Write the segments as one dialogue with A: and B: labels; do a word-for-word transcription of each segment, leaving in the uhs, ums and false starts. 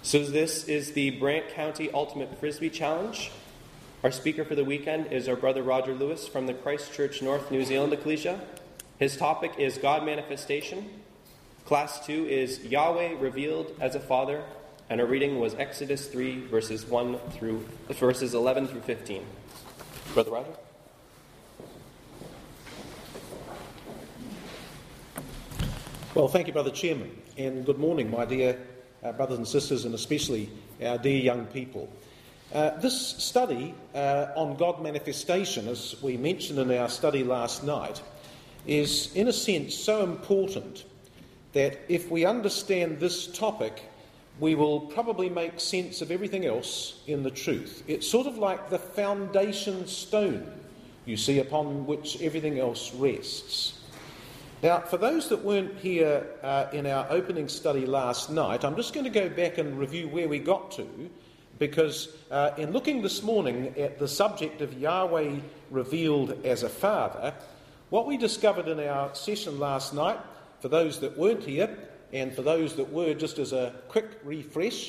A: So this is the Brant County Ultimate Frisbee Challenge. Our speaker for the weekend is our brother Roger Lewis from the Christchurch North New Zealand Ecclesia. His topic is God Manifestation. Class two is Yahweh Revealed as a Father, and our reading was Exodus three, verses one through verses eleven through fifteen. Brother Roger.
B: Well, thank you, Brother Chairman, and good morning, my dear uh, brothers and sisters, and especially our dear young people. Uh, this study uh, on God manifestation, as we mentioned in our study last night, is in a sense so important that if we understand this topic, we will probably make sense of everything else in the truth. It's sort of like the foundation stone, you see, upon which everything else rests. Now, for those that weren't here uh, in our opening study last night, I'm just going to go back and review where we got to, because uh, in looking this morning at the subject of Yahweh revealed as a father, what we discovered in our session last night, for those that weren't here, and for those that were, just as a quick refresh,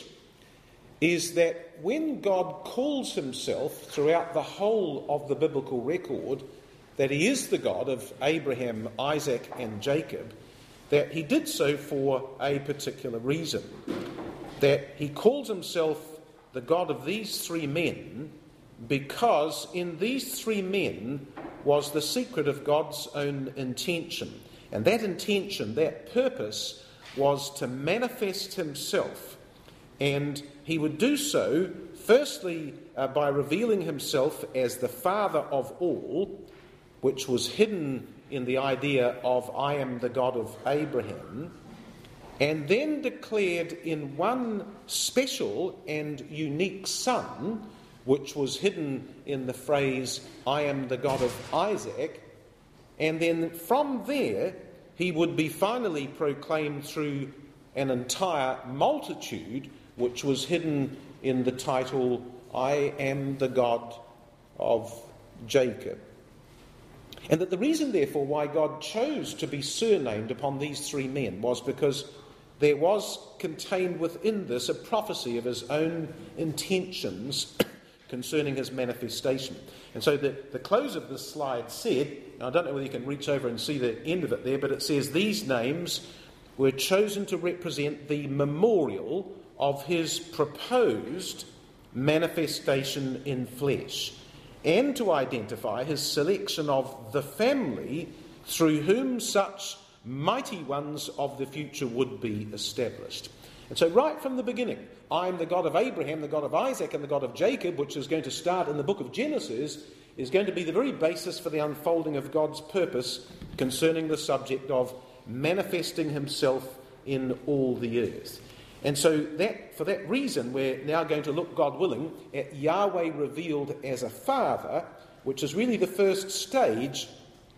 B: is that when God calls himself throughout the whole of the biblical record that he is the God of Abraham, Isaac and Jacob, that he did so for a particular reason. That he calls himself the God of these three men because in these three men was the secret of God's own intention. And that intention, that purpose, was to manifest himself. And he would do so, firstly, uh, by revealing himself as the Father of all, which was hidden in the idea of I am the God of Abraham, and then declared in one special and unique Son, which was hidden in the phrase I am the God of Isaac, and then from there he would be finally proclaimed through an entire multitude, which was hidden in the title I am the God of Jacob. And that the reason, therefore, why God chose to be surnamed upon these three men was because there was contained within this a prophecy of his own intentions concerning his manifestation. And so the, the close of this slide said, I don't know whether you can reach over and see the end of it there, but it says these names were chosen to represent the memorial of his proposed manifestation in flesh, and to identify his selection of the family through whom such mighty ones of the future would be established. And so right from the beginning, I am the God of Abraham, the God of Isaac, and the God of Jacob, which is going to start in the book of Genesis, is going to be the very basis for the unfolding of God's purpose concerning the subject of manifesting himself in all the earth. And so that, for that reason, we're now going to look, God willing, at Yahweh revealed as a father, which is really the first stage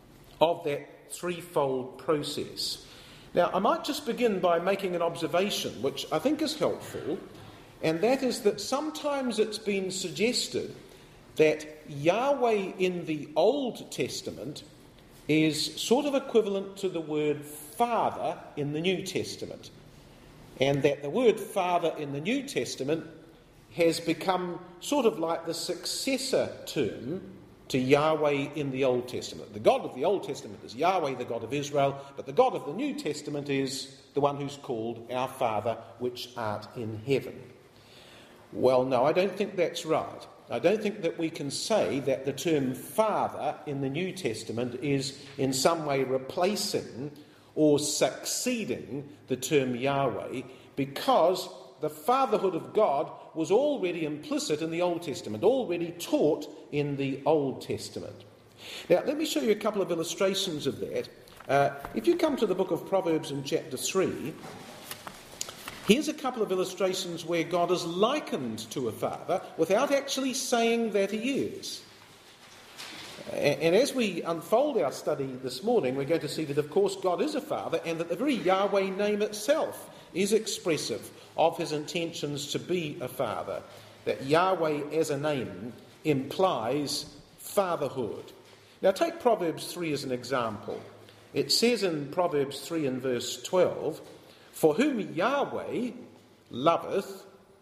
B: of that threefold process. Now, I might just begin by making an observation, which I think is helpful, and that is that sometimes it's been suggested that Yahweh in the Old Testament is sort of equivalent to the word Father in the New Testament. And that the word Father in the New Testament has become sort of like the successor term to Yahweh in the Old Testament. The God of the Old Testament is Yahweh, the God of Israel, but the God of the New Testament is the one who's called our Father, which art in heaven. Well, no, I don't think that's right. I don't think that we can say that the term Father in the New Testament is in some way replacing or succeeding the term Yahweh, because the fatherhood of God was already implicit in the Old Testament, already taught in the Old Testament. Now, let me show you a couple of illustrations of that. Uh, if you come to the book of Proverbs in chapter three, here's a couple of illustrations where God is likened to a father without actually saying that he is. And as we unfold our study this morning, we're going to see that, of course, God is a father, and that the very Yahweh name itself is expressive of his intentions to be a father. That Yahweh as a name implies fatherhood. Now take Proverbs three as an example. It says in Proverbs three and verse twelve, "For whom Yahweh loveth,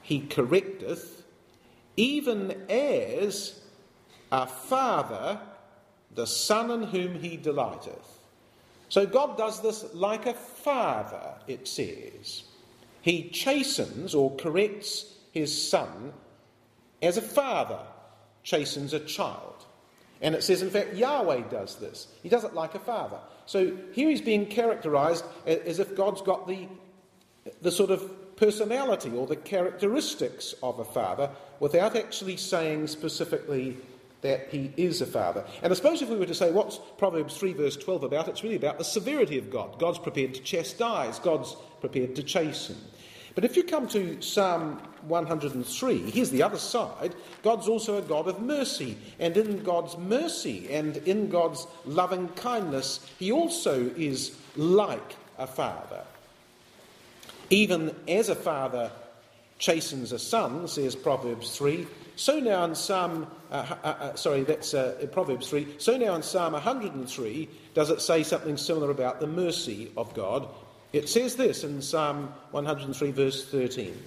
B: he correcteth, even as a father the son in whom he delighteth. So God does this like a father, it says. He chastens or corrects his son as a father chastens a child. And it says, in fact, Yahweh does this. He does it like a father. So here he's being characterised as if God's got the, the sort of personality or the characteristics of a father without actually saying specifically that he is a father. And I suppose if we were to say, what's Proverbs three verse twelve about? It's really about the severity of God. God's prepared to chastise. God's prepared to chasten. But if you come to Psalm one hundred three, here's the other side. God's also a God of mercy. And in God's mercy and in God's loving kindness, he also is like a father. Even as a father chastens a son, says Proverbs three, so now in Psalm, uh, uh, uh, sorry, that's uh, in Proverbs three, so now in Psalm one hundred three does it say something similar about the mercy of God. It says this in Psalm one hundred three verse thirteen.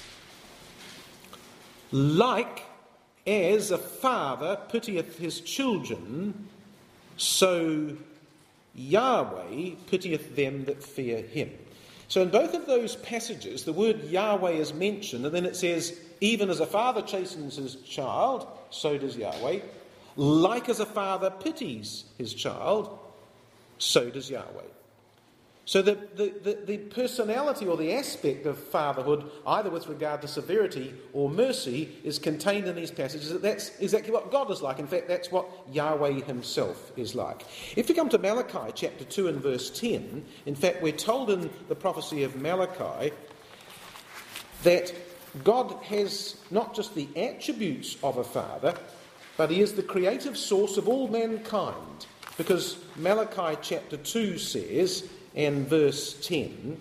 B: Like as a father pitieth his children, so Yahweh pitieth them that fear him. So in both of those passages, the word Yahweh is mentioned, and then it says, even as a father chastens his child, so does Yahweh. Like as a father pities his child, so does Yahweh. So the, the, the, the personality or the aspect of fatherhood, either with regard to severity or mercy, is contained in these passages. That's exactly what God is like. In fact, that's what Yahweh himself is like. If you come to Malachi chapter two and verse ten, in fact, we're told in the prophecy of Malachi that God has not just the attributes of a father, but he is the creative source of all mankind. Because Malachi chapter two says, and verse ten,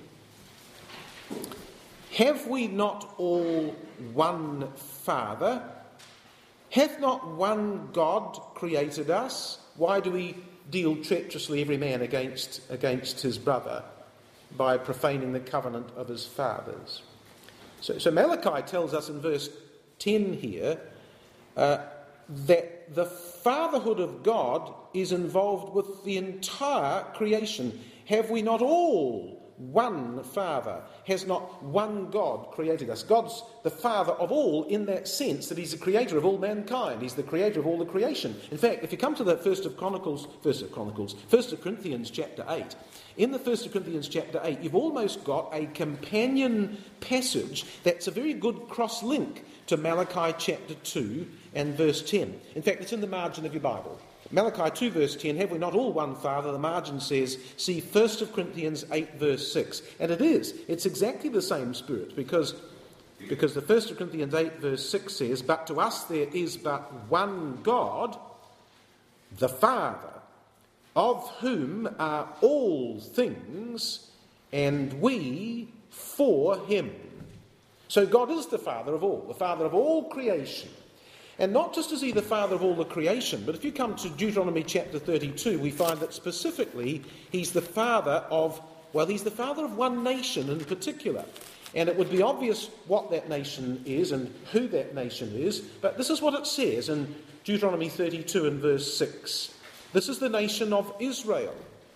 B: have we not all one Father? Hath not one God created us? Why do we deal treacherously every man against, against his brother by profaning the covenant of his fathers? So, so Malachi tells us in verse ten here uh, that the fatherhood of God is involved with the entire creation. Have we not all one Father? Has not one God created us? God's the Father of all in that sense that he's the creator of all mankind. He's the creator of all the creation. In fact, if you come to the First of Chronicles, First of Chronicles, First of Corinthians chapter eight, in the First of Corinthians chapter eight, you've almost got a companion passage that's a very good cross-link to Malachi chapter two and verse ten. In fact, it's in the margin of your Bible. Malachi two verse ten, have we not all one Father? The margin says, see First of Corinthians eight verse six. And it is. It's exactly the same spirit because, because the First of Corinthians eight verse six says, but to us there is but one God, the Father, of whom are all things, and we for him. So God is the Father of all, the Father of all creation. And not just is he the father of all the creation, but if you come to Deuteronomy chapter thirty-two, we find that specifically he's the father of, well, he's the father of one nation in particular. And it would be obvious what that nation is and who that nation is, but this is what it says in Deuteronomy thirty-two and verse six. This is the nation of Israel.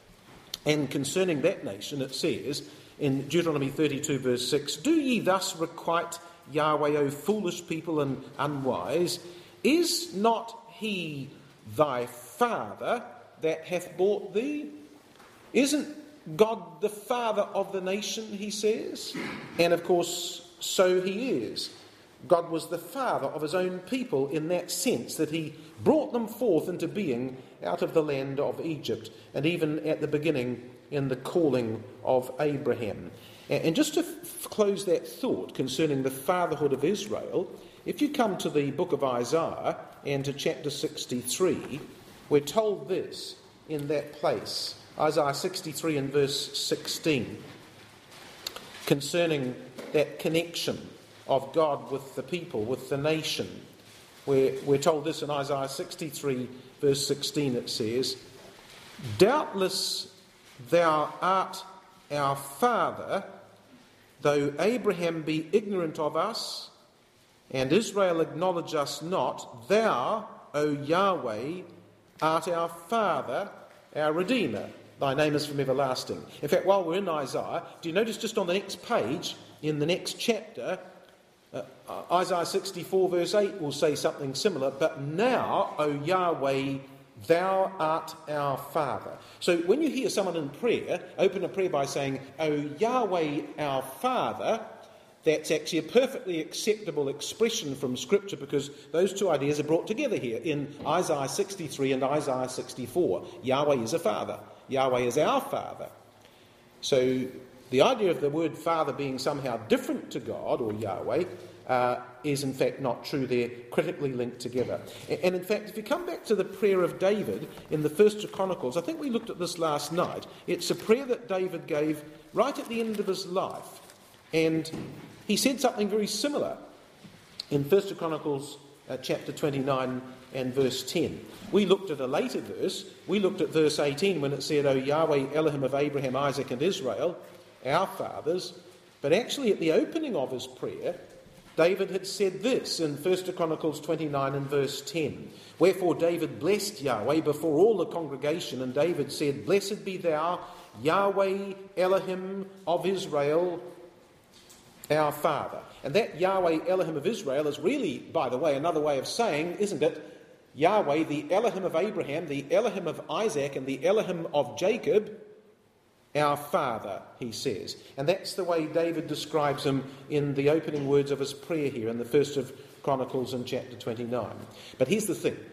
B: And concerning that nation, it says in Deuteronomy thirty-two verse six, do ye thus requite Yahweh, O foolish people and unwise? Is not he thy father that hath bought thee? Isn't God the father of the nation, he says? And of course, so he is. God was the father of his own people in that sense that he brought them forth into being out of the land of Egypt, and even at the beginning in the calling of Abraham. And just to f- close that thought concerning the fatherhood of Israel, if you come to the book of Isaiah and to chapter sixty-three, we're told this in that place. Isaiah sixty-three and verse sixteen, concerning that connection of God with the people, with the nation. We're, we're told this in Isaiah sixty-three verse sixteen, it says, doubtless thou art our father, though Abraham be ignorant of us, And Israel acknowledge us not. Thou, O Yahweh, art our Father, our Redeemer. Thy name is from everlasting. In fact, while we're in Isaiah, do you notice just on the next page, in the next chapter, uh, Isaiah sixty-four verse eight will say something similar. But now, O Yahweh, thou art our Father. So when you hear someone in prayer, open a prayer by saying, O Yahweh, our Father, that's actually a perfectly acceptable expression from Scripture, because those two ideas are brought together here in Isaiah sixty-three and Isaiah sixty-four. Yahweh is a Father. Yahweh is our Father. So the idea of the word Father being somehow different to God or Yahweh uh, is in fact not true. They're critically linked together. And in fact, if you come back to the prayer of David in the First of Chronicles, I think we looked at this last night. It's a prayer that David gave right at the end of his life. And he said something very similar in First of Chronicles uh, chapter twenty-nine and verse ten. We looked at a later verse. We looked at verse eighteen when it said, O Yahweh, Elohim of Abraham, Isaac and Israel, our fathers. But actually at the opening of his prayer, David had said this in First of Chronicles twenty-nine and verse ten. Wherefore David blessed Yahweh before all the congregation, and David said, Blessed be thou, Yahweh, Elohim of Israel, our Father. And that Yahweh, Elohim of Israel is really, by the way, another way of saying, isn't it, Yahweh, the Elohim of Abraham, the Elohim of Isaac, and the Elohim of Jacob, our Father, he says. And that's the way David describes him in the opening words of his prayer here in the First of Chronicles in chapter twenty-nine. But here's the thing.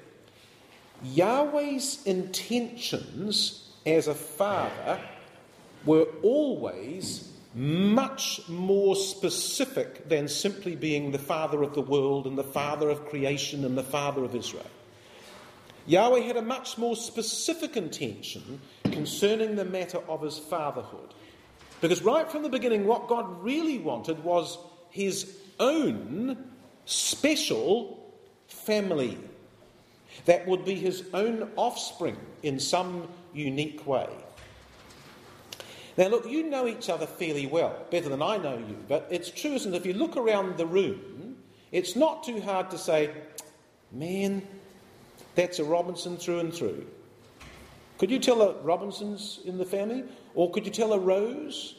B: Yahweh's intentions as a Father were always much more specific than simply being the Father of the world and the Father of creation and the Father of Israel. Yahweh had a much more specific intention concerning the matter of his fatherhood. Because right from the beginning, what God really wanted was his own special family that would be his own offspring in some unique way. Now look, you know each other fairly well, better than I know you, but it's true, isn't it? If you look around the room, it's not too hard to say, man, that's a Robinson through and through. Could you tell a Robinson's in the family? Or could you tell a Rose?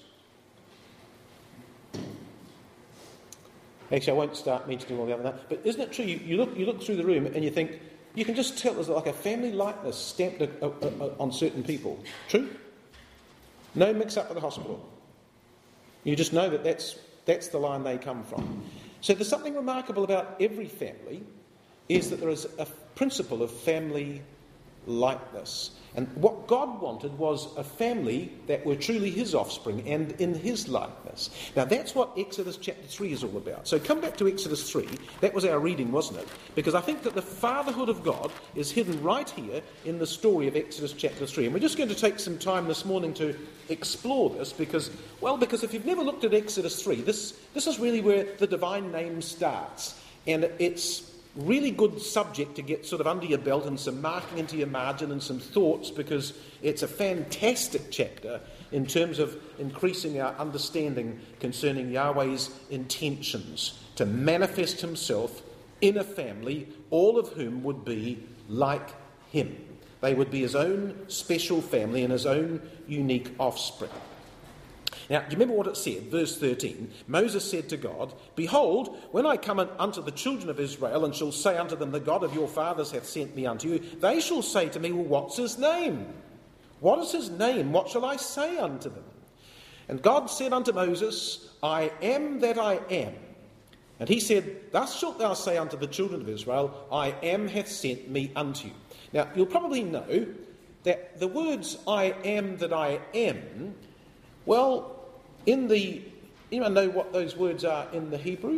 B: Actually, I won't start mentioning all the other names, but isn't it true? You, you, look, you look through the room and you think, you can just tell there's like a family likeness stamped a, a, a, on certain people. True? No mix-up at the hospital. You just know that that's, that's the line they come from. So there's something remarkable about every family, is that there is a principle of family likeness. And what God wanted was a family that were truly his offspring and in his likeness. Now that's what Exodus chapter three is all about. So come back to Exodus three. That was our reading, wasn't it? Because I think that the fatherhood of God is hidden right here in the story of Exodus chapter three. And we're just going to take some time this morning to explore this because, well, because if you've never looked at Exodus three, this, this is really where the divine name starts. And it's really good subject to get sort of under your belt and some marking into your margin and some thoughts, because it's a fantastic chapter in terms of increasing our understanding concerning Yahweh's intentions to manifest himself in a family, all of whom would be like him. They would be his own special family and his own unique offspring. Now, do you remember what it said? Verse thirteen. Moses said to God, Behold, when I come unto the children of Israel, and shall say unto them, The God of your fathers hath sent me unto you, they shall say to me, Well, what's his name? What is his name? What shall I say unto them? And God said unto Moses, I am that I am. And he said, Thus shalt thou say unto the children of Israel, I am hath sent me unto you. Now, you'll probably know that the words I am that I am, well, in the, anyone know what those words are in the Hebrew?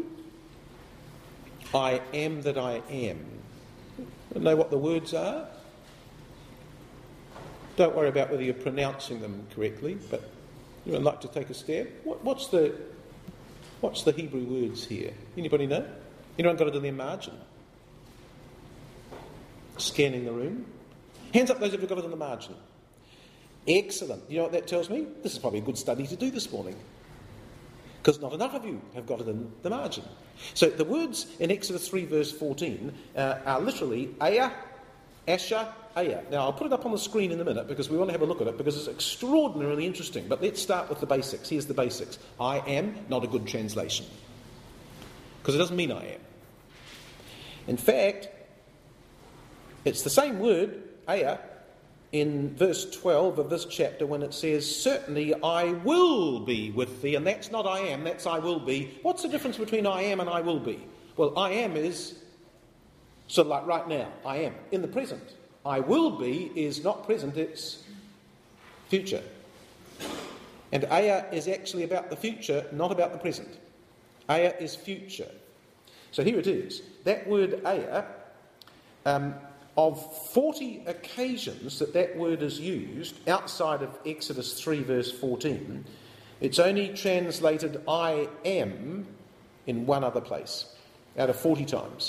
B: I am that I am. You know what the words are? Don't worry about whether you're pronouncing them correctly, but you would like to take a stab. What, what's the what's the Hebrew words here? Anybody know? Anyone got it in their margin? Scanning the room. Hands up those who've got it in the margin. Excellent. You know what that tells me? This is probably a good study to do this morning. because not enough of you have got it in the margin. So the words in Exodus three verse fourteen uh, are literally Aya, Asher, Aya. Now I'll put it up on the screen in a minute because we want to have a look at it because it's extraordinarily interesting. But let's start with the basics. Here's the basics. I am not a good translation because it doesn't mean I am. In fact, it's the same word, Aya, in verse twelve of this chapter when it says, certainly I will be with thee, and that's not I am, that's I will be. What's the difference between I am and I will be? Well, I am is sort of like right now, I am, in the present. I will be is not present, it's future. And Aya is actually about the future, not about the present. Aya is future. So here it is. That word Aya, um, of forty occasions that that word is used outside of Exodus three verse fourteen, it's only translated I am in one other place out of forty times.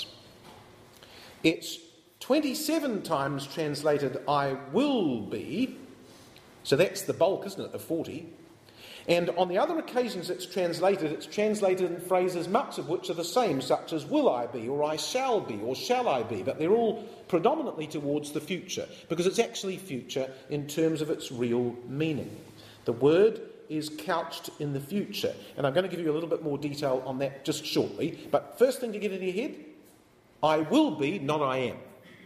B: It's twenty-seven times translated I will be, so that's the bulk, isn't it, of forty. And on the other occasions it's translated, it's translated in phrases much of which are the same, such as will I be, or I shall be, or shall I be, but they're all predominantly towards the future, because it's actually future in terms of its real meaning. The word is couched in the future, and I'm going to give you a little bit more detail on that just shortly, but first thing to get in your head, I will be, not I am.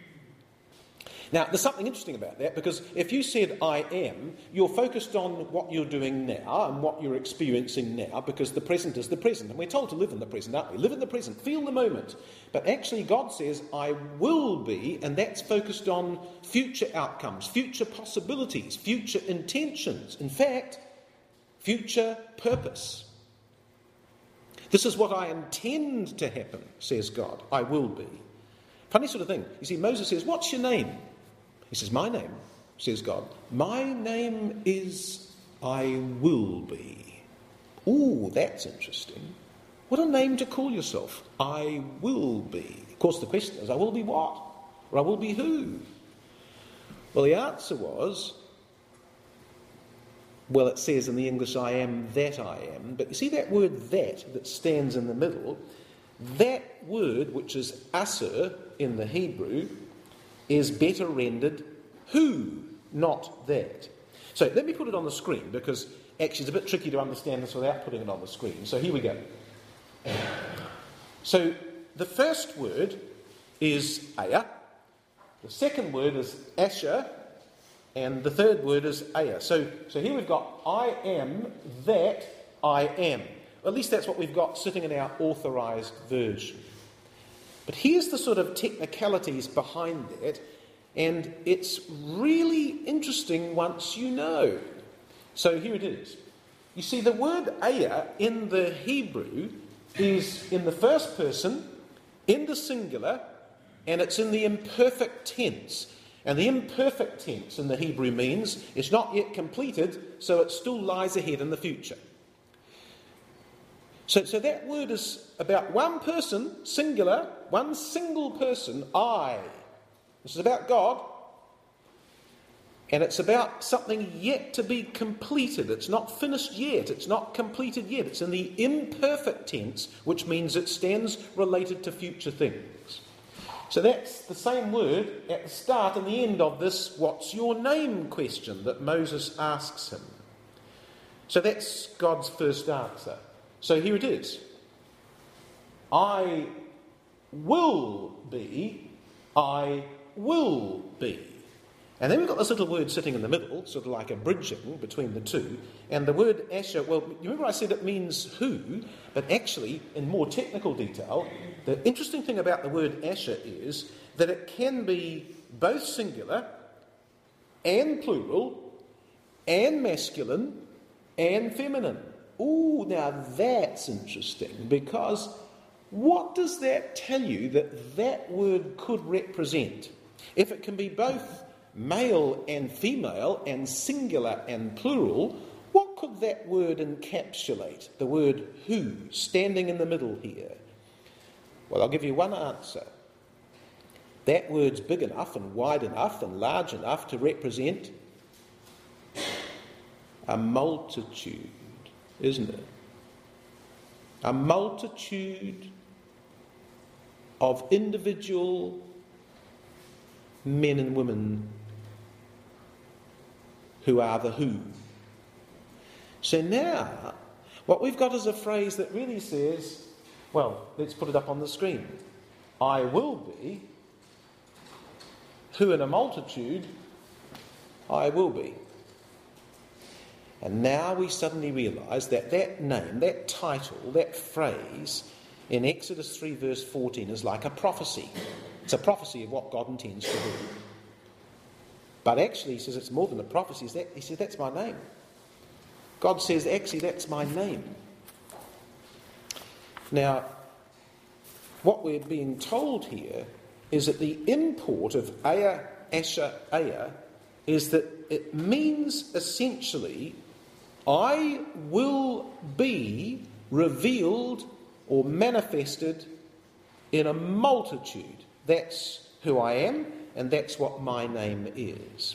B: Now, there's something interesting about that, because if you said I am, you're focused on what you're doing now and what you're experiencing now, because the present is the present. And we're told to live in the present, aren't we? Live in the present, feel the moment. But actually God says, I will be, and that's focused on future outcomes, future possibilities, future intentions. In fact, future purpose. This is what I intend to happen, says God. I will be. Funny sort of thing. You see, Moses says, what's your name? He says, my name, says God. My name is I will be. Ooh, that's interesting. What a name to call yourself. I will be. Of course, the question is, I will be what? Or I will be who? Well, the answer was, well, it says in the English, I am that I am. But you see that word that that stands in the middle? That word, which is asher in the Hebrew, is better rendered who, not that. So let me put it on the screen, because actually it's a bit tricky to understand this without putting it on the screen. So here we go. So the first word is Aya, the second word is Asher, and the third word is Aya. So, so here we've got I am that I am. At least that's what we've got sitting in our authorised version. But here's the sort of technicalities behind that, and it's really interesting once you know. So here it is. You see, the word Aya in the Hebrew is in the first person, in the singular, and it's in the imperfect tense. And the imperfect tense in the Hebrew means it's not yet completed, so it still lies ahead in the future. So, so that word is about one person, singular, one single person, I. This is about God. And it's about something yet to be completed. It's not finished yet. It's not completed yet. It's in the imperfect tense, which means it stands related to future things. So that's the same word at the start and the end of this what's your name question that Moses asks him. So that's God's first answer. So here it is. I will be, I will be. And then we've got this little word sitting in the middle, sort of like a bridging between the two. And the word Asher, well, you remember I said it means who, but actually, in more technical detail, the interesting thing about the word Asher is that it can be both singular and plural and masculine and feminine. Ooh, now that's interesting, because what does that tell you that that word could represent? If it can be both male and female and singular and plural, what could that word encapsulate? The word who, standing in the middle here. Well, I'll give you one answer. That word's big enough and wide enough and large enough to represent a multitude, isn't it? a multitude of individual men and women who are the who. So now, what we've got is a phrase that really says, well, let's put it up on the screen. I will be, who in a multitude, I will be. And now we suddenly realise that that name, that title, that phrase in Exodus three verse fourteen is like a prophecy. It's a prophecy of what God intends to do. But actually, he says it's more than a prophecy. He says, that's my name. God says, actually, that's my name. Now, what we're being told here is that the import of Aya, Asher, Aya is that it means essentially, I will be revealed or manifested in a multitude. That's who I am, and that's what my name is.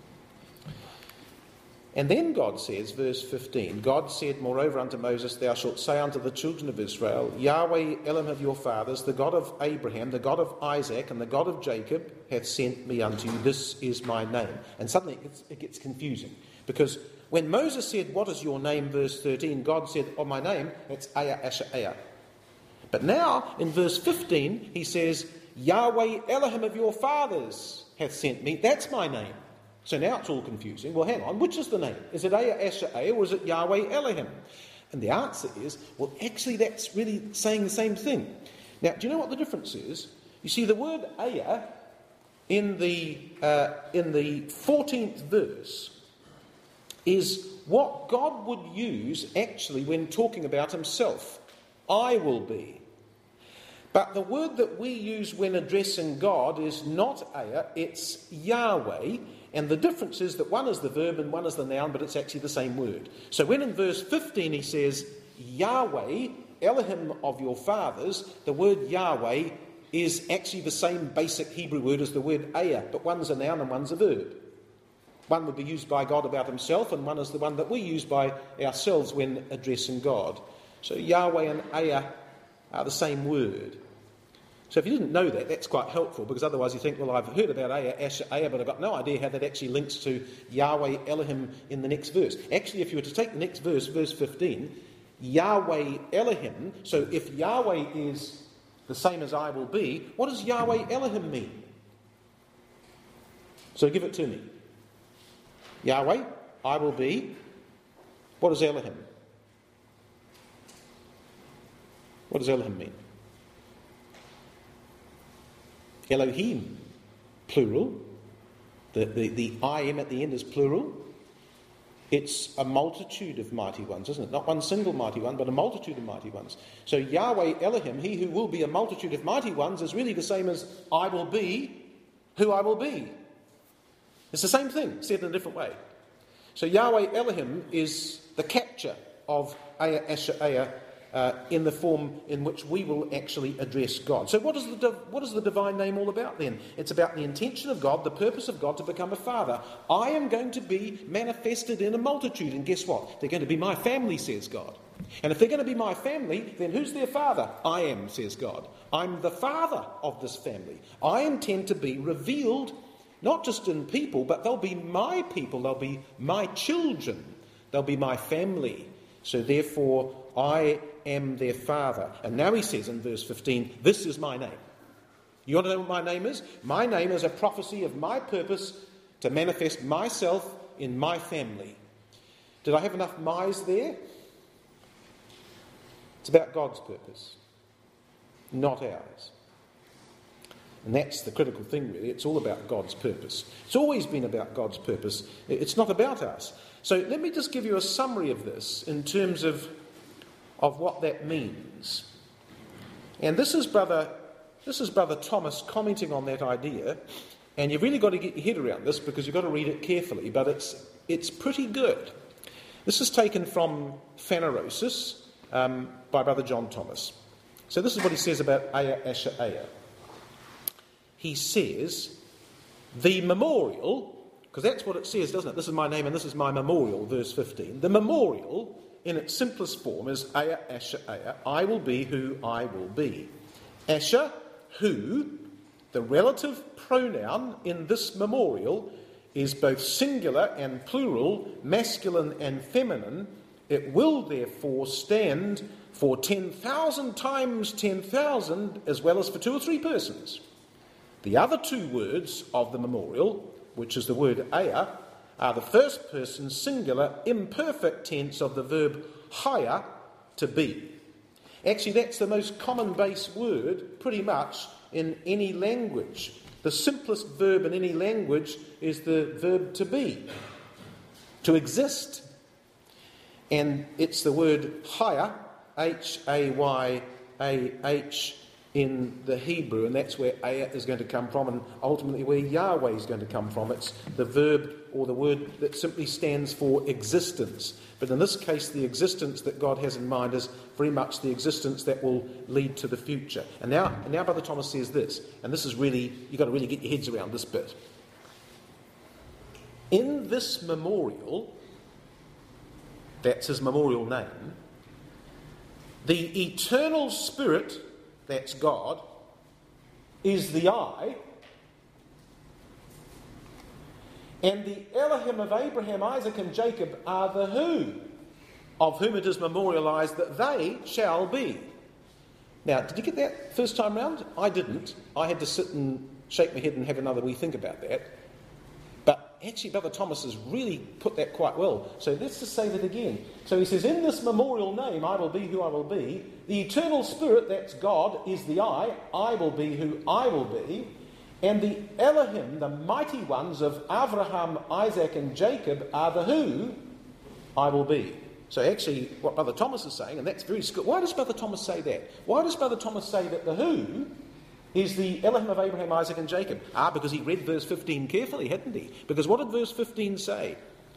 B: And then God says, verse fifteen, God said, moreover unto Moses, thou shalt say unto the children of Israel, Yahweh, Elohim of your fathers, the God of Abraham, the God of Isaac, and the God of Jacob, hath sent me unto you. This is my name. And suddenly it gets, it gets confusing. Because when Moses said, what is your name, verse thirteen, God said, oh, my name, it's Aya, Asher, Aya. But now, in verse fifteen, he says, Yahweh, Elohim of your fathers, hath sent me. That's my name. So now it's all confusing. Well, hang on, which is the name? Is it Aya, Asher, Aya, or is it Yahweh, Elohim? And the answer is, well, actually that's really saying the same thing. Now, do you know what the difference is? You see, the word Aya in the, uh, in the fourteenth verse is what God would use actually when talking about himself. I will be. But the word that we use when addressing God is not Aya, it's Yahweh. And the difference is that one is the verb and one is the noun, but it's actually the same word. So when in verse fifteen he says, Yahweh, Elohim of your fathers, the word Yahweh is actually the same basic Hebrew word as the word Aya, but one's a noun and one's a verb. One would be used by God about himself, and one is the one that we use by ourselves when addressing God. So Yahweh and Aya are the same word. So if you didn't know that, that's quite helpful, because otherwise you think, well, I've heard about Aya, Asher, Aya, but I've got no idea how that actually links to Yahweh, Elohim in the next verse. Actually, if you were to take the next verse, verse fifteen, Yahweh, Elohim, so if Yahweh is the same as I will be, what does Yahweh, Elohim mean? So give it to me. Yahweh, I will be. What does Elohim? What does Elohim mean? Elohim, plural. The, the, the I am at the end is plural. It's a multitude of mighty ones, isn't it? Not one single mighty one, but a multitude of mighty ones. So Yahweh, Elohim, he who will be a multitude of mighty ones, is really the same as I will be who I will be. It's the same thing, said in a different way. So Yahweh, Elohim is the capture of Aya, Asher, Aya, Uh, in the form in which we will actually address God. So what is the div- what is the divine name all about then? It's about the intention of God, the purpose of God to become a father. I am going to be manifested in a multitude, and guess what? They're going to be my family, says God. And if they're going to be my family, then who's their father? I am, says God. I'm the father of this family. I intend to be revealed not just in people, but they'll be my people, they'll be my children, they'll be my family. So therefore, I am their father. And now he says in verse fifteen, this is my name. You want to know what my name is? My name is a prophecy of my purpose to manifest myself in my family. Did I have enough my's there? It's about God's purpose, not ours. And that's the critical thing, really. It's all about God's purpose. It's always been about God's purpose. It's not about us. So let me just give you a summary of this in terms of, of what that means. And this is Brother, this is Brother Thomas commenting on that idea. And you've really got to get your head around this because you've got to read it carefully. But it's, it's pretty good. This is taken from Phanerosis um, by Brother John Thomas. So this is what he says about Aya, Asher, Aya. He says, the memorial, because that's what it says, doesn't it? This is my name and this is my memorial, verse fifteen. The memorial in its simplest form is Aya, Asher, Aya, I will be who I will be. Asher, who, the relative pronoun in this memorial, is both singular and plural, masculine and feminine. It will therefore stand for ten thousand times ten thousand, as well as for two or three persons. The other two words of the memorial, which is the word Aya, are the first person singular imperfect tense of the verb haya, to be. Actually, that's the most common base word pretty much in any language. The simplest verb in any language is the verb to be, to exist. And it's the word haya, H A Y A H, in the Hebrew, and that's where Aya is going to come from, and ultimately where Yahweh is going to come from. It's the verb or the word that simply stands for existence. But in this case, the existence that God has in mind is very much the existence that will lead to the future. And now, and now Brother Thomas says this, and this is really, you've got to really get your heads around this bit. In this memorial, that's his memorial name, the eternal spirit, that's God, is the I, and the Elohim of Abraham, Isaac and Jacob are the who, of whom it is memorialised that they shall be. Now, did you get that first time round? I didn't. I had to sit and shake my head and have another wee think about that. But actually, Brother Thomas has really put that quite well. So let's just say that again. So he says, in this memorial name, I will be who I will be. The eternal spirit, that's God, is the I. I will be who I will be. And the Elohim, the mighty ones of Abraham, Isaac and Jacob, are the who I will be. So actually, what Brother Thomas is saying, and that's very good. Why does Brother Thomas say that? Why does Brother Thomas say that the who is the Elohim of Abraham, Isaac and Jacob? Ah, because he read verse fifteen carefully, hadn't he? Because what did verse fifteen say?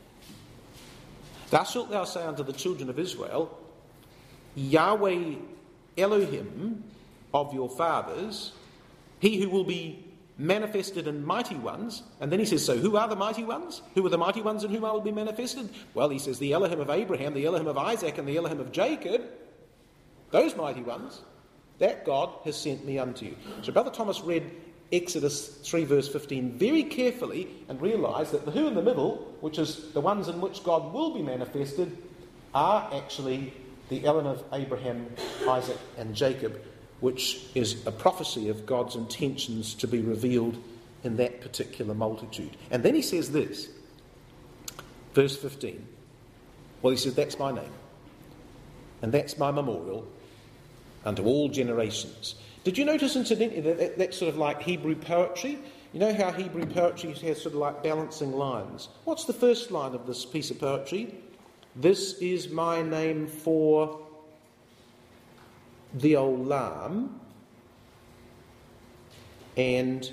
B: Thus shalt thou say unto the children of Israel, Yahweh Elohim of your fathers, he who will be manifested in mighty ones. And then he says, so who are the mighty ones? Who are the mighty ones in whom I will be manifested? Well, he says, the Elohim of Abraham, the Elohim of Isaac, and the Elohim of Jacob, those mighty ones, that God has sent me unto you. So Brother Thomas read Exodus three verse fifteen very carefully and realised that the who in the middle, which is the ones in which God will be manifested, are actually the Elohim of Abraham, Isaac and Jacob, which is a prophecy of God's intentions to be revealed in that particular multitude. And then he says this, verse fifteen. Well, he says, that's my name, and that's my memorial unto all generations. Did you notice, incidentally, that, that that's sort of like Hebrew poetry? You know how Hebrew poetry has sort of like balancing lines? What's the first line of this piece of poetry? This is my name for the Olam, and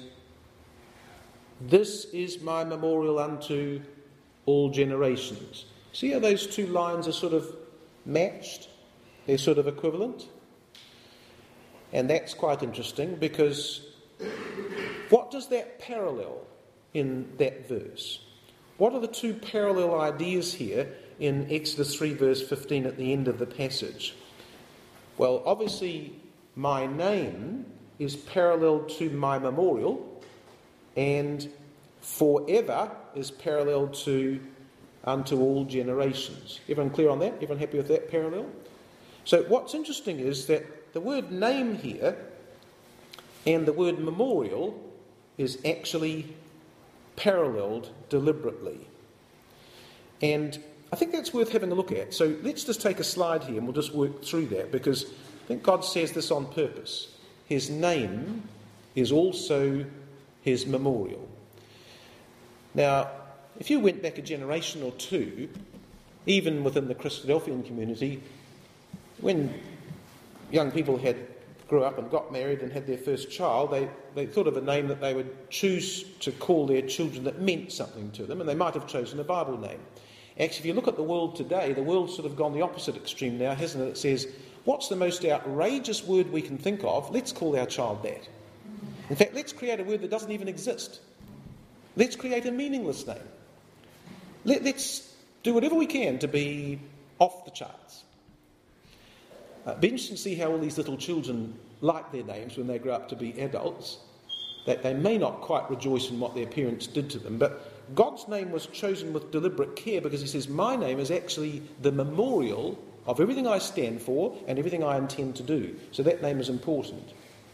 B: this is my memorial unto all generations. See how those two lines are sort of matched? They're sort of equivalent. And that's quite interesting, because what does that parallel in that verse? What are the two parallel ideas here in Exodus three verse fifteen at the end of the passage? Well, obviously, my name is parallel to my memorial, and forever is parallel to unto all generations. Everyone clear on that? Everyone happy with that parallel? So what's interesting is that the word name here and the word memorial is actually paralleled deliberately. And I think that's worth having a look at. So let's just take a slide here and we'll just work through that, because I think God says this on purpose. His name is also his memorial. Now, if you went back a generation or two, even within the Christadelphian community, when young people had grew up and got married and had their first child, they, they thought of a name that they would choose to call their children that meant something to them, and they might have chosen a Bible name. Actually, if you look at the world today, the world's sort of gone the opposite extreme now, hasn't it? It says, what's the most outrageous word we can think of? Let's call our child that. In fact, let's create a word that doesn't even exist. Let's create a meaningless name. Let, let's do whatever we can to be off the charts. Uh, be interesting to see how all these little children like their names when they grow up to be adults. That they may not quite rejoice in what their parents did to them, but God's name was chosen with deliberate care because he says, my name is actually the memorial of everything I stand for and everything I intend to do. So that name is important.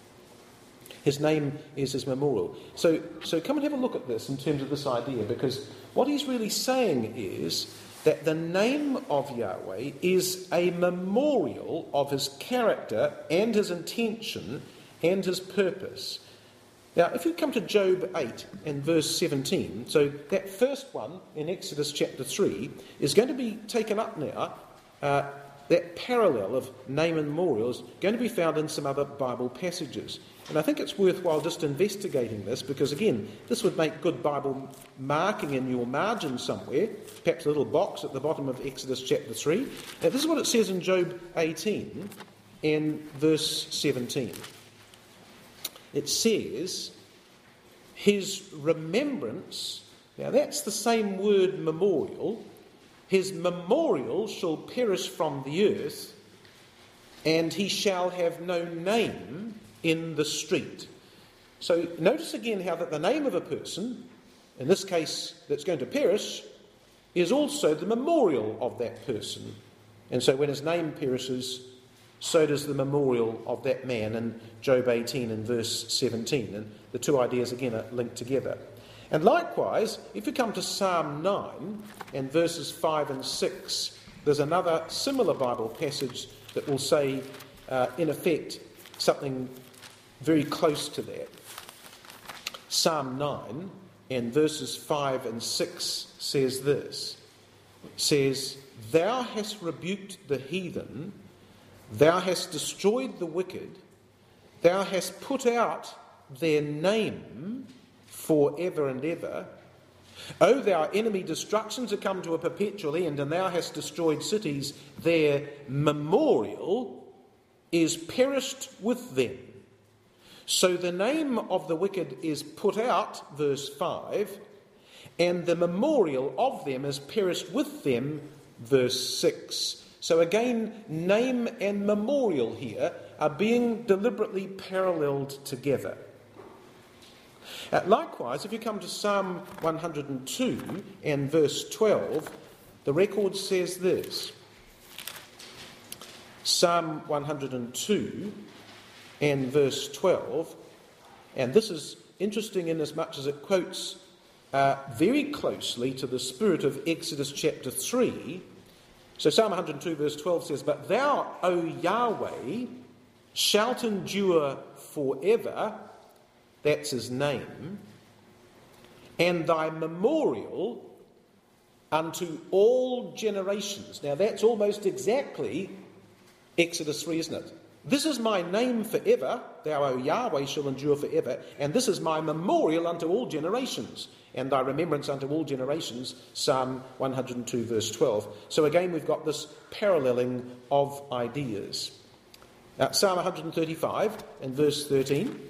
B: His name is his memorial. So, so come and have a look at this in terms of this idea, because what he's really saying is that the name of Yahweh is a memorial of his character and his intention and his purpose. Now, if you come to Job eight and verse seventeen, so that first one in Exodus chapter three is going to be taken up now. Uh, that parallel of name and memorial is going to be found in some other Bible passages. And I think it's worthwhile just investigating this because, again, this would make good Bible marking in your margin somewhere, perhaps a little box at the bottom of Exodus chapter three. Now, this is what it says in Job eighteen and verse seventeen. It says, his remembrance, now that's the same word memorial, his memorial shall perish from the earth, and he shall have no name in the street. So notice again how that the name of a person, in this case that's going to perish, is also the memorial of that person. And so when his name perishes, so does the memorial of that man in Job eighteen and verse seventeen. And the two ideas again are linked together. And likewise, if you come to Psalm nine and verses five and six, there's another similar Bible passage that will say, uh, in effect, something very close to that. Psalm nine and verses five and six says this. It says, thou hast rebuked the heathen, thou hast destroyed the wicked, thou hast put out their name forever and ever. O thou enemy, destructions are come to a perpetual end, and thou hast destroyed cities, their memorial is perished with them. So the name of the wicked is put out, verse five, and the memorial of them is perished with them, verse six. So again, name and memorial here are being deliberately paralleled together. Uh, likewise, if you come to Psalm one hundred two and verse twelve, the record says this. Psalm one hundred two and verse twelve, and this is interesting in as much as it quotes uh, very closely to the spirit of Exodus chapter three. So Psalm one hundred two verse twelve says, but thou, O Yahweh, shalt endure forever. That's his name. And thy memorial unto all generations. Now that's almost exactly Exodus three, isn't it? This is my name forever, thou, O Yahweh, shall endure forever, and this is my memorial unto all generations, and thy remembrance unto all generations, Psalm one hundred two, verse twelve. So again, we've got this paralleling of ideas. Now, Psalm one hundred thirty-five and verse thirteen.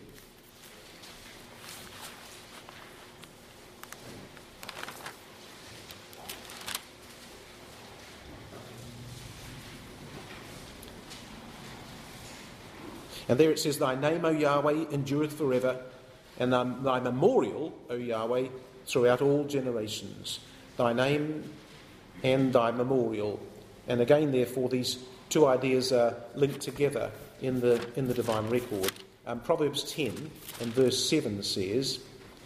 B: And there it says, thy name, O Yahweh, endureth forever, and thy memorial, O Yahweh, throughout all generations. Thy name and thy memorial. And again, therefore, these two ideas are linked together in the in the divine record. Um, Proverbs ten and verse seven says,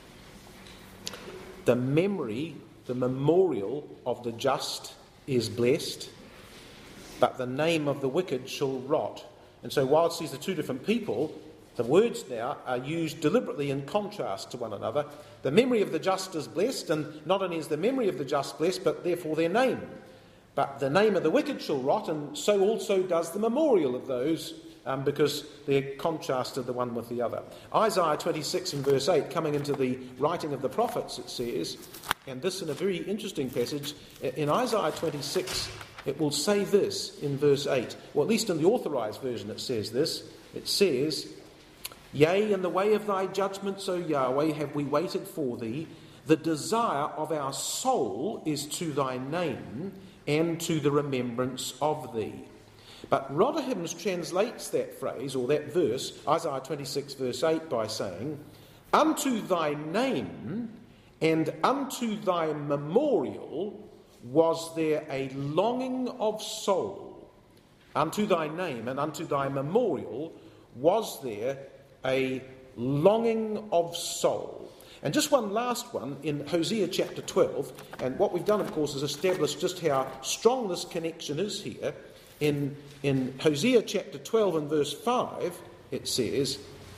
B: the memory, the memorial of the just is blessed, but the name of the wicked shall rot. And so whilst these are two different people, the words now are used deliberately in contrast to one another. The memory of the just is blessed, and not only is the memory of the just blessed, but therefore their name. But the name of the wicked shall rot, and so also does the memorial of those, um, because they're contrasted the one with the other. Isaiah twenty-six and verse eight, coming into the writing of the prophets, it says, and this in a very interesting passage, in Isaiah twenty-six, it will say this in verse eight, or at least in the authorised version it says this. It says, yea, in the way of thy judgments, O Yahweh, have we waited for thee. The desire of our soul is to thy name. and to the remembrance of thee. But Rotherhams translates that phrase, or that verse, Isaiah twenty-six verse eight, by saying, unto thy name and unto thy memorial was there a longing of soul. Unto thy name and unto thy memorial was there a longing of soul. And just one last one in Hosea chapter twelve, and what we've done, of course, is establish just how strong this connection is here. In, in Hosea chapter twelve and verse five, it says,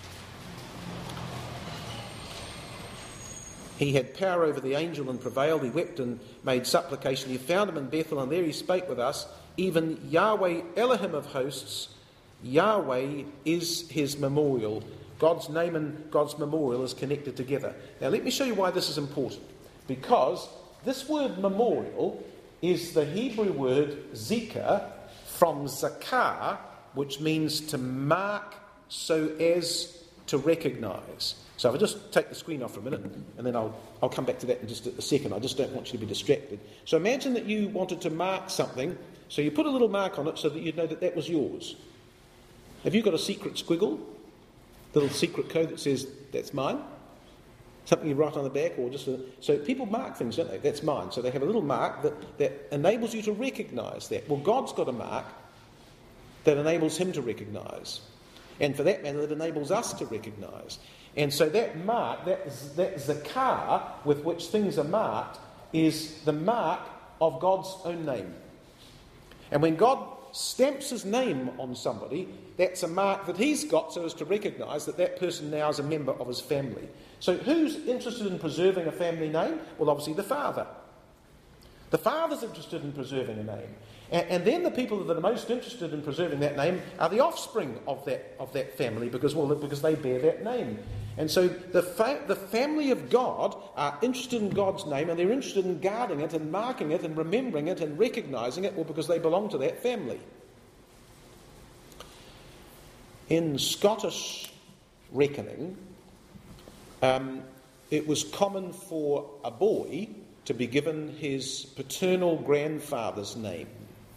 B: he had power over the angel and prevailed. He wept and made supplication. He found him in Bethel, and there he spake with us. Even Yahweh Elohim of hosts, Yahweh is his memorial. God's name and God's memorial is connected together. Now let me show you why this is important. Because this word memorial is the Hebrew word zikr from zakar, which means to mark so as to recognise. So if I just take the screen off for a minute, and then I'll, I'll come back to that in just a second. I just don't want you to be distracted. So imagine that you wanted to mark something, so you put a little mark on it so that you'd know that that was yours. Have you got a secret squiggle? Little secret code that says, that's mine? Something you write on the back, or just a, so people mark things, don't they? That's mine. So they have a little mark that, that enables you to recognise that. Well, God's got a mark that enables him to recognise. And for that matter, that enables us to recognise. And so that mark, that, that zakar with which things are marked, is the mark of God's own name. And when God stamps his name on somebody, that's a mark that he's got so as to recognise that that person now is a member of his family. So who's interested in preserving a family name? Well, obviously the father. The father's interested in preserving a name. And, and then the people that are most interested in preserving that name are the offspring of that, of that family, because, well, because they bear that name. And so the, fa- the family of God are interested in God's name, and they're interested in guarding it and marking it and remembering it and recognising it, well, because they belong to that family. In Scottish reckoning, um, it was common for a boy to be given his paternal grandfather's name.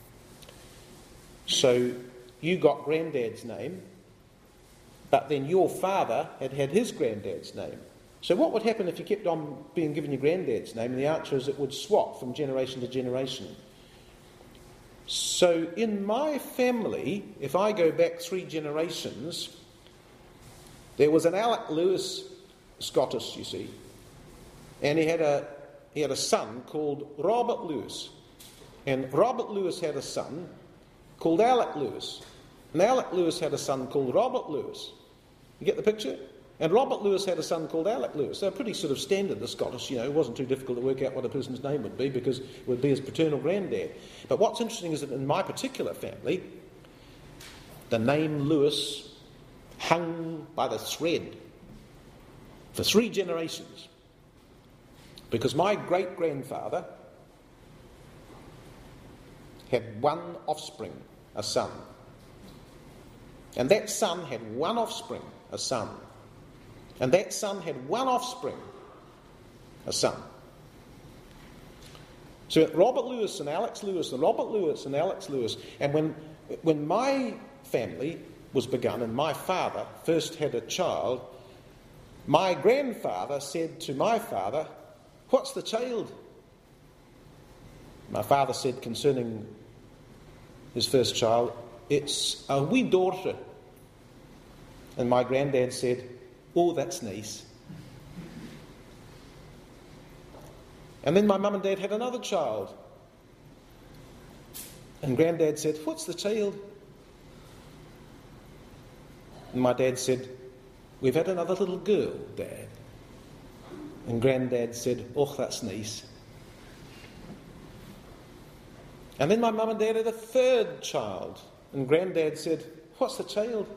B: So you got granddad's name, but then your father had had his granddad's name. So what would happen if you kept on being given your granddad's name? And the answer is it would swap from generation to generation. So in my family, if I go back three generations, there was an Alec Lewis, Scottish, you see, and he had a he had a son called Robert Lewis, and Robert Lewis had a son called Alec Lewis, and Alec Lewis had a son called Robert Lewis. You get the picture? And Robert Lewis had a son called Alec Lewis. They're pretty sort of standard, the Scottish, you know, it wasn't too difficult to work out what a person's name would be because it would be his paternal granddad. But what's interesting is that in my particular family, the name Lewis hung by the thread for three generations. Because my great-grandfather had one offspring, a son. And that son had one offspring, a son. And that son had one offspring, a son. So Robert Lewis and Alex Lewis, and Robert Lewis and Alex Lewis. And when, when my family was begun and my father first had a child, my grandfather said to my father, "What's the child?" My father said concerning his first child, "It's a wee daughter." And my granddad said, "Oh, that's nice." And then my mum and dad had another child. And granddad said, "What's the child?" And my dad said, "We've had another little girl, Dad." And granddad said, "Oh, that's nice." And then my mum and dad had a third child. And granddad said, "What's the child?"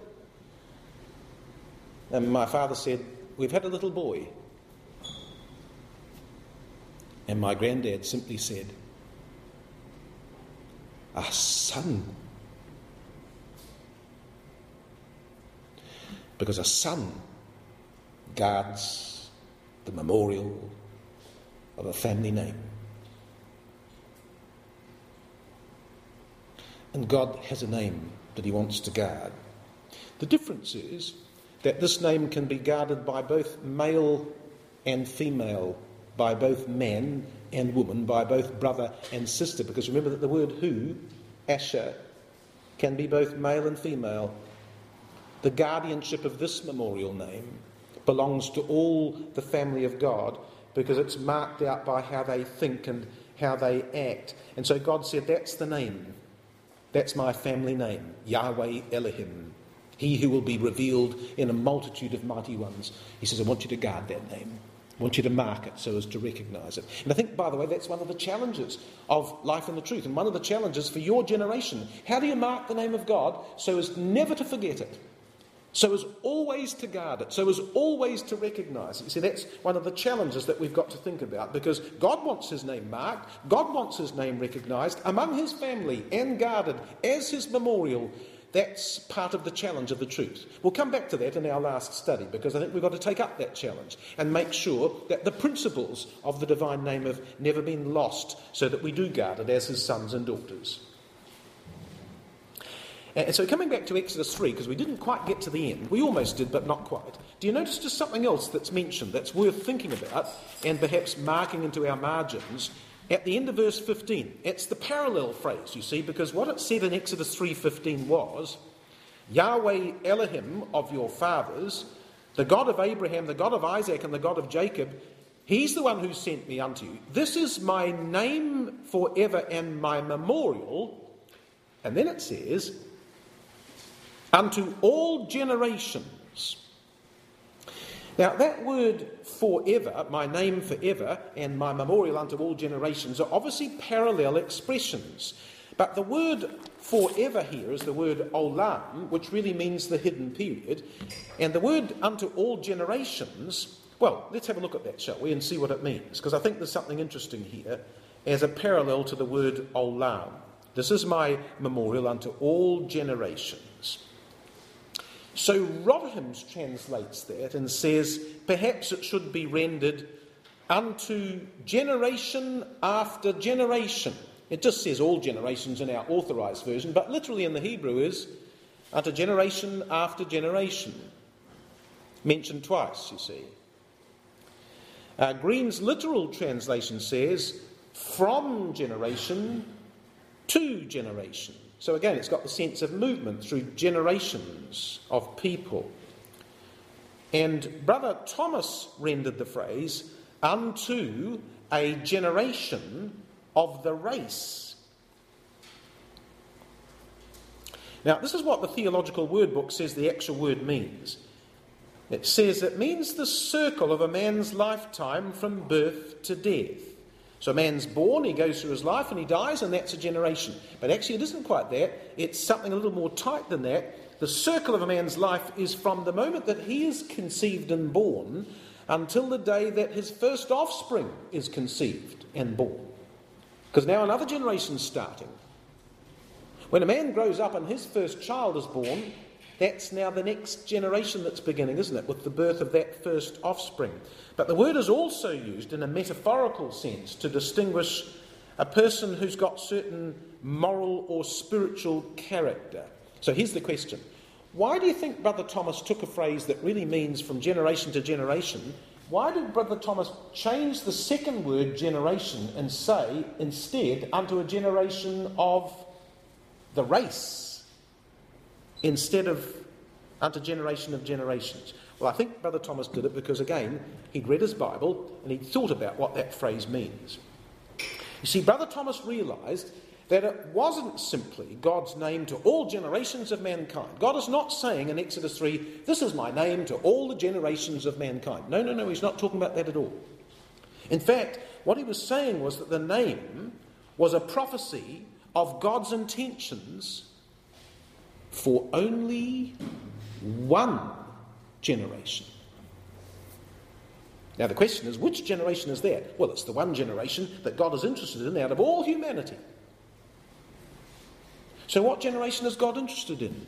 B: And my father said, "We've had a little boy." And my granddad simply said, "A son." Because a son guards the memorial of a family name. and God has a name that he wants to guard. The difference is that this name can be guarded by both male and female, by both man and woman, by both brother and sister, because remember that the word who, Asher, can be both male and female. The guardianship of this memorial name belongs to all the family of God because it's marked out by how they think and how they act. And so God said, that's the name. That's my family name, Yahweh Elohim, he who will be revealed in a multitude of mighty ones. He says, I want you to guard that name. I want you to mark it so as to recognise it. And I think, by the way, that's one of the challenges of Life in the Truth, and one of the challenges for your generation. How do you mark the name of God so as never to forget it? So as always to guard it, so as always to recognise it. You see, that's one of the challenges that we've got to think about, because God wants his name marked, God wants his name recognised among his family and guarded as his memorial. That's part of the challenge of the truth. We'll come back to that in our last study, because I think we've got to take up that challenge and make sure that the principles of the divine name have never been lost, so that we do guard it as his sons and daughters. And so coming back to Exodus three, because we didn't quite get to the end. We almost did, but not quite. Do you notice just something else that's mentioned that's worth thinking about and perhaps marking into our margins? At the end of verse fifteen, it's the parallel phrase, you see, because what it said in Exodus three fifteen was, Yahweh Elohim of your fathers, the God of Abraham, the God of Isaac, and the God of Jacob, he's the one who sent me unto you. This is my name forever and my memorial. And then it says, unto all generations. Now, that word forever, my name forever, and my memorial unto all generations are obviously parallel expressions. But the word forever here is the word olam, which really means the hidden period. And the word unto all generations, well, let's have a look at that, shall we, and see what it means. Because I think there's something interesting here as a parallel to the word olam. This is my memorial unto all generations. So Rotherham's translates that and says, perhaps it should be rendered unto generation after generation. It just says all generations in our authorised version, but literally in the Hebrew is unto generation after generation. Mentioned twice, you see. Uh, Green's literal translation says, from generation to generation. So again, it's got the sense of movement through generations of people. And Brother Thomas rendered the phrase, unto a generation of the race. Now, this is what the Theological Word Book says the actual word means. It says it means the circle of a man's lifetime from birth to death. So a man's born, he goes through his life and he dies, and that's a generation. But actually it isn't quite that. It's something a little more tight than that. The circle of a man's life is from the moment that he is conceived and born until the day that his first offspring is conceived and born. Because now another generation's starting. When a man grows up and his first child is born, that's now the next generation that's beginning, isn't it, with the birth of that first offspring. But the word is also used in a metaphorical sense to distinguish a person who's got certain moral or spiritual character. So here's the question. Why do you think Brother Thomas took a phrase that really means from generation to generation? Why did Brother Thomas change the second word generation and say instead unto a generation of the race, instead of unto generation of generations? Well, I think Brother Thomas did it because, again, he'd read his Bible and he'd thought about what that phrase means. You see, Brother Thomas realised that it wasn't simply God's name to all generations of mankind. God is not saying in Exodus three, this is my name to all the generations of mankind. No, no, no, he's not talking about that at all. In fact, what he was saying was that the name was a prophecy of God's intentions for only one generation. Now the question is, which generation is that? Well, it's the one generation that God is interested in out of all humanity. So what generation is God interested in?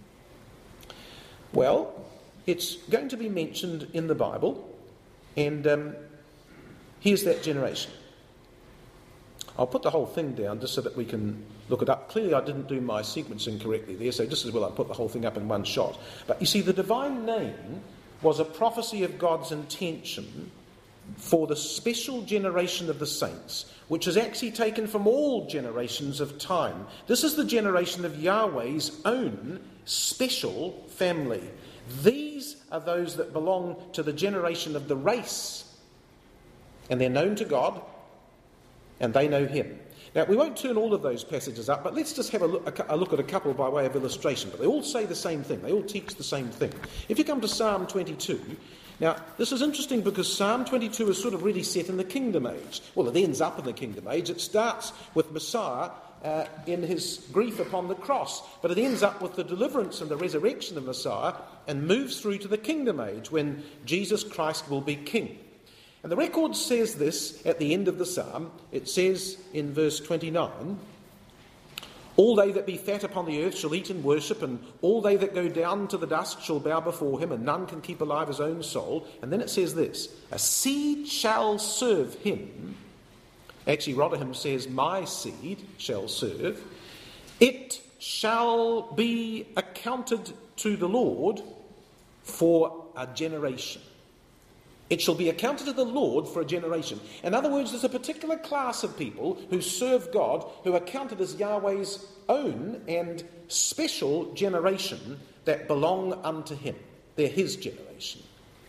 B: Well, it's going to be mentioned in the Bible, and um, here's that generation. I'll put the whole thing down just so that we can look it up. Clearly I didn't do my sequencing correctly there, so just as well I put the whole thing up in one shot. But you see, the divine name was a prophecy of God's intention for the special generation of the saints, which is actually taken from all generations of time. This is the generation of Yahweh's own special family. These are those that belong to the generation of the race, and they're known to God, and they know him. Now, we won't turn all of those passages up, but let's just have a look, a look at a couple by way of illustration. But they all say the same thing. They all teach the same thing. If you come to Psalm twenty-two, now, this is interesting because Psalm twenty-two is sort of really set in the Kingdom Age. Well, it ends up in the Kingdom Age. It starts with Messiah uh, in his grief upon the cross, but it ends up with the deliverance and the resurrection of Messiah and moves through to the Kingdom Age when Jesus Christ will be King. And the record says this at the end of the psalm. It says in verse twenty-nine, "All they that be fat upon the earth shall eat and worship, and all they that go down to the dust shall bow before him, and none can keep alive his own soul." And then it says this, "A seed shall serve him." Actually, Rotherham says, "My seed shall serve. It shall be accounted to the Lord for a generation." It shall be accounted to the Lord for a generation. In other words, there's a particular class of people who serve God, who are counted as Yahweh's own and special generation that belong unto him. They're his generation.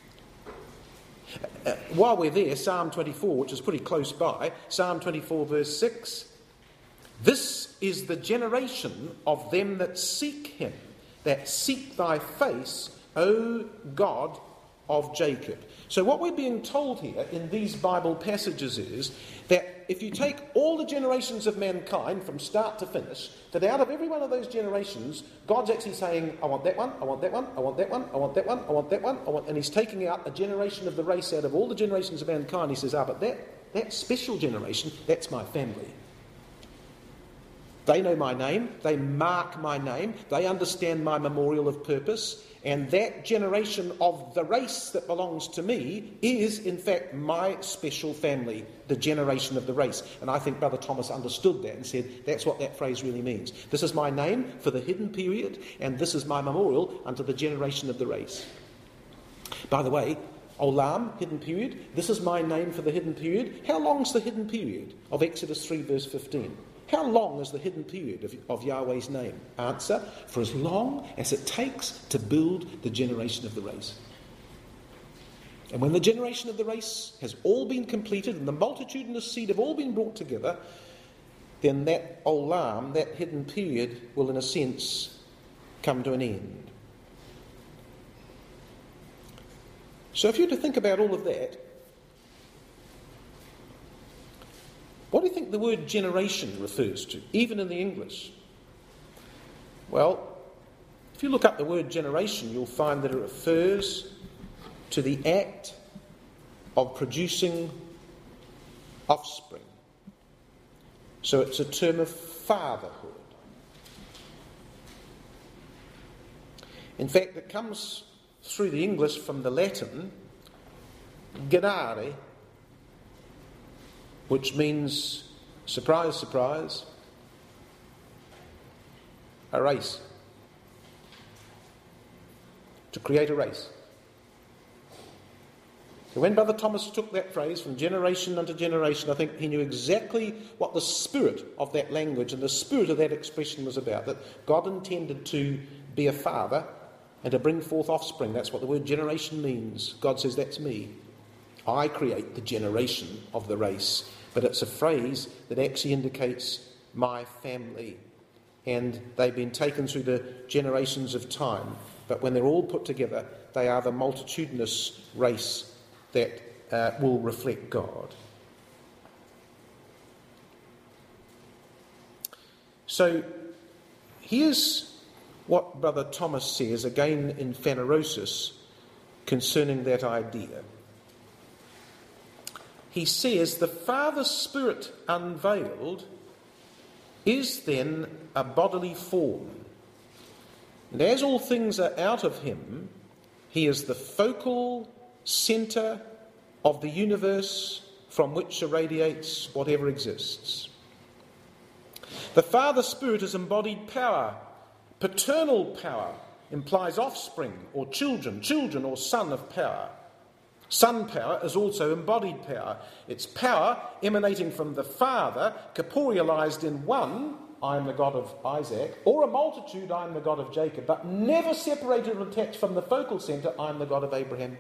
B: Uh, while we're there, Psalm twenty-four, which is pretty close by, Psalm twenty-four verse six, "This is the generation of them that seek him, that seek thy face, O God of Jacob." So what we're being told here in these Bible passages is that if you take all the generations of mankind from start to finish, that out of every one of those generations, God's actually saying, "I want that one, I want that one, I want that one, I want that one, I want that one, I want," and he's taking out a generation of the race out of all the generations of mankind. He says, "Ah, but that, that special generation, that's my family. They know my name, they mark my name, they understand my memorial of purpose, and that generation of the race that belongs to me is, in fact, my special family, the generation of the race." And I think Brother Thomas understood that and said, that's what that phrase really means. This is my name for the hidden period, and this is my memorial unto the generation of the race. By the way, Olam, hidden period, this is my name for the hidden period. How long's the hidden period of Exodus three verse fifteen? How long is the hidden period of, of Yahweh's name? Answer, for as long as it takes to build the generation of the race. And when the generation of the race has all been completed and the multitudinous seed have all been brought together, then that olam, that hidden period, will in a sense come to an end. So if you were to think about all of that, what do you think the word generation refers to, even in the English? Well, if you look up the word generation, you'll find that it refers to the act of producing offspring. So it's a term of fatherhood. In fact, it comes through the English from the Latin generare, which means, surprise, surprise, a race. To create a race. So when Brother Thomas took that phrase from generation unto generation, I think he knew exactly what the spirit of that language and the spirit of that expression was about, that God intended to be a father and to bring forth offspring. That's what the word generation means. God says, that's me. I create the generation of the race. But it's a phrase that actually indicates my family. And they've been taken through the generations of time. But when they're all put together, they are the multitudinous race that uh, will reflect God. So here's what Brother Thomas says, again in Phanerosis, concerning that idea. He says, the Father's Spirit unveiled is then a bodily form. And as all things are out of him, he is the focal centre of the universe from which irradiates whatever exists. The Father Spirit is embodied power. Paternal power implies offspring or children, children or son of power. Son power is also embodied power. It's power emanating from the Father, corporealized in one, I am the God of Isaac, or a multitude, I am the God of Jacob, but never separated or detached from the focal centre, I am the God of Abraham.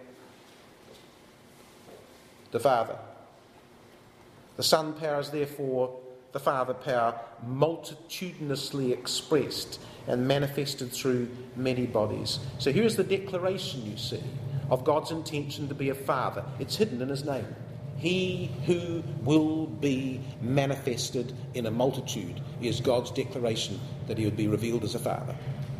B: The Father. The Son power is therefore the Father power multitudinously expressed and manifested through many bodies. So here's the declaration, you see, of God's intention to be a Father. It's hidden in his name. He who will be manifested in a multitude is God's declaration that he would be revealed as a Father.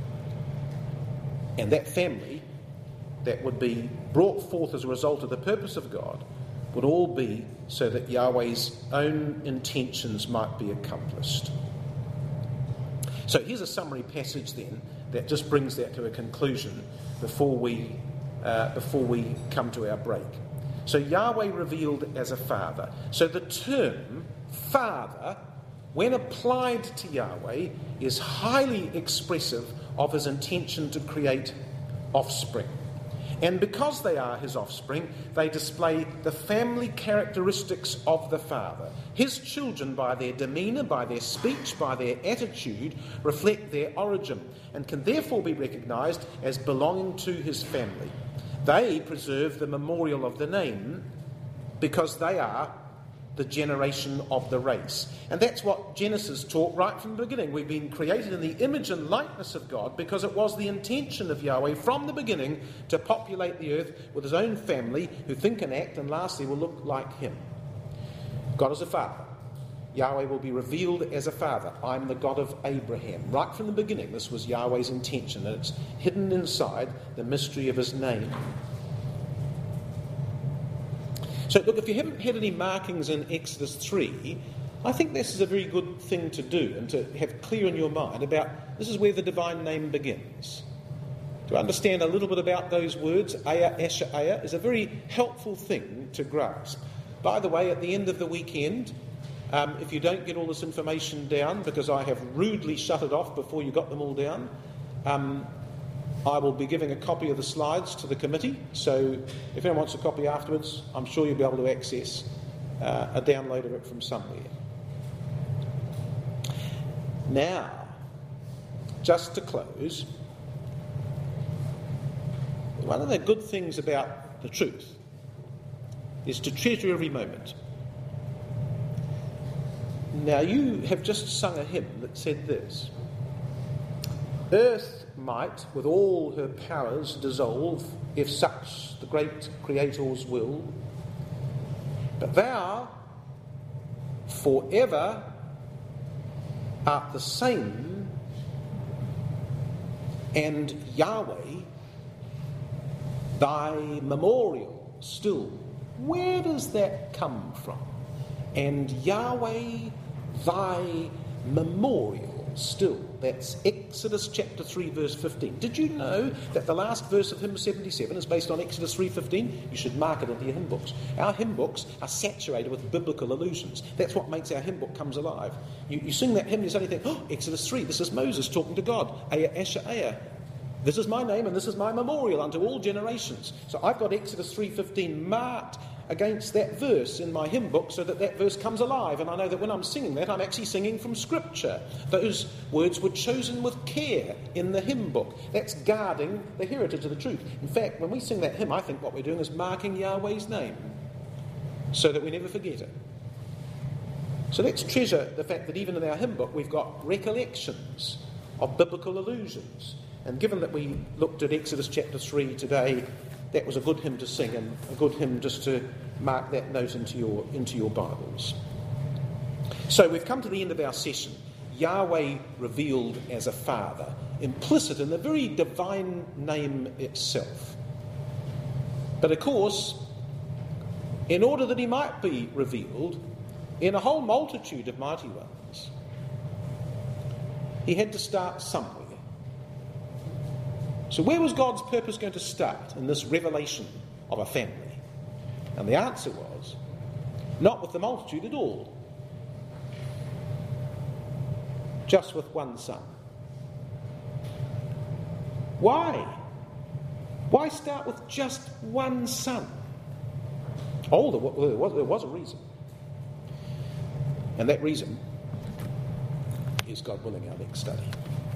B: And that family that would be brought forth as a result of the purpose of God would all be so that Yahweh's own intentions might be accomplished. So here's a summary passage then that just brings that to a conclusion before we uh, before we come to our break. So Yahweh revealed as a Father. So the term Father, when applied to Yahweh, is highly expressive of his intention to create offspring. And because they are his offspring, they display the family characteristics of the Father. His children, by their demeanour, by their speech, by their attitude, reflect their origin and can therefore be recognised as belonging to his family. They preserve the memorial of the name because they are the generation of the race. And that's what Genesis taught right from the beginning. We've been created in the image and likeness of God because it was the intention of Yahweh from the beginning to populate the earth with his own family who think and act and lastly will look like him. God is a Father. Yahweh will be revealed as a Father. I'm the God of Abraham. Right from the beginning, this was Yahweh's intention, and it's hidden inside the mystery of his name. So look, if you haven't had any markings in Exodus three, I think this is a very good thing to do and to have clear in your mind about this is where the divine name begins. To understand a little bit about those words, Aya, Asher, Aya, is a very helpful thing to grasp. By the way, at the end of the weekend, um, if you don't get all this information down, because I have rudely shut it off before you got them all down, um, I will be giving a copy of the slides to the committee, so if anyone wants a copy afterwards, I'm sure you'll be able to access uh, a download of it from somewhere. Now, just to close, one of the good things about the truth is to treasure every moment. Now, you have just sung a hymn that said this: Earth might, with all her powers, dissolve, if such the great Creator's will. But thou, forever, art the same, and Yahweh, thy memorial still. Where does that come from? And Yahweh, thy memorial still. That's Exodus chapter three, verse fifteen. Did you know that the last verse of hymn seventy-seven is based on Exodus three fifteen? You should mark it into your hymn books. Our hymn books are saturated with biblical allusions. That's what makes our hymn book comes alive. You, you sing that hymn, you suddenly think, oh, Exodus three, this is Moses talking to God. Aya, Asher, Aya. This is my name and this is my memorial unto all generations. So I've got Exodus three fifteen marked against that verse in my hymn book so that that verse comes alive, and I know that when I'm singing that, I'm actually singing from Scripture. Those words were chosen with care in the hymn book. That's guarding the heritage of the truth. In fact, when we sing that hymn, I think what we're doing is marking Yahweh's name so that we never forget it. So let's treasure the fact that even in our hymn book we've got recollections of biblical allusions. And given that we looked at Exodus chapter three today, that was a good hymn to sing and a good hymn just to mark that note into your, into your Bibles. So we've come to the end of our session. Yahweh revealed as a Father, implicit in the very divine name itself. But of course, in order that he might be revealed in a whole multitude of mighty ones, he had to start somewhere. So where was God's purpose going to start in this revelation of a family? And the answer was, not with the multitude at all. just with one son? Why? Why start with just one son? Oh, there was, there was a reason. And that reason is, God willing, our next study.